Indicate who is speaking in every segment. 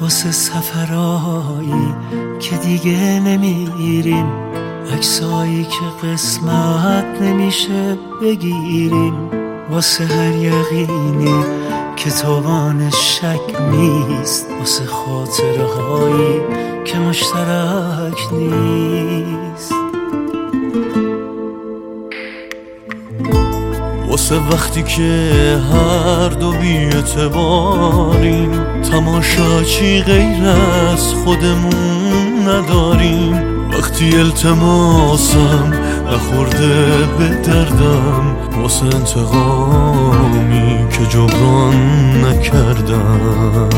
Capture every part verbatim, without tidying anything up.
Speaker 1: واسه سفرهایی که دیگه نمیریم، عکسایی که قسمت نمیشه بگیریم، واسه هر یقینی که توانش شک نیست، واسه خاطره هایی که مشترک نیست، واسه وقتی که هر دو بی اعتباریم، تماشاچی غیر از خودمون نداریم، وقتی التماسم نخورده به دردم، واسه انتقامی که جبران نکردم.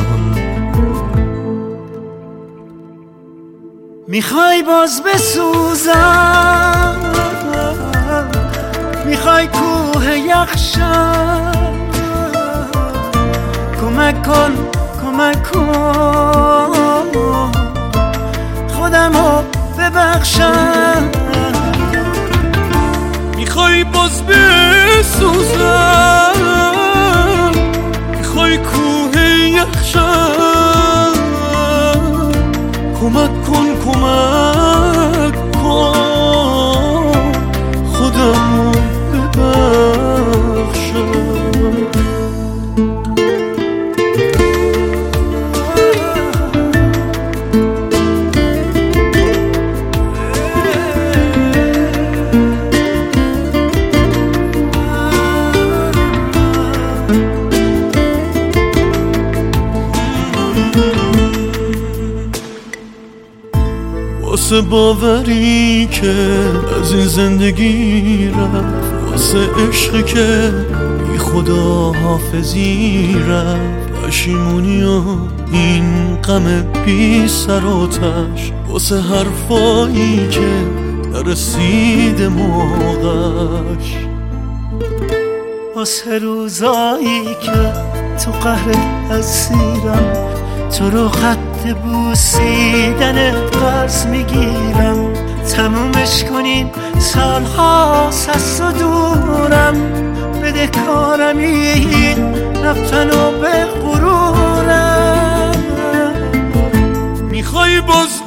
Speaker 1: میخوای باز بسوزم، میخوای کوه یخشم، کمک کن کمک کن خودمو ببخشم. میخوای باز بسوزم، میخوای کوه یخشم، کمک کن کمک کن خودمو ببخشم. واسه باوری که از این زندگی رفت، واسه عشقی که بی خدا حافظی رفت، پشیمونی و این غم بی سر و تش، واسه حرفایی که نرسید موقعش، واسه روزایی که تو قهر اسیرم، تو رو خط بوسیدن قرض میگیرم، تمومش کنیم سال هاست از تو دورم، بده کارم این رفتن و به غرورم. میخوای باز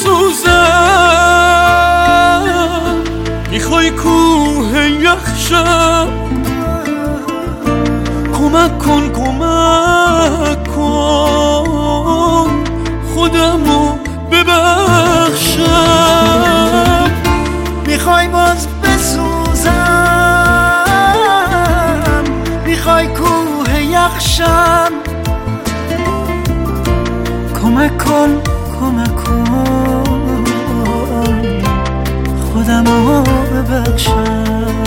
Speaker 1: بسوزم، میخوای کوه یخشم، کمک کن کمک کن خودمو ببخشم. میخوای باز بسوزم، میخوای کوه یخشم، کمک کن کمک کن خودمو ببخشم.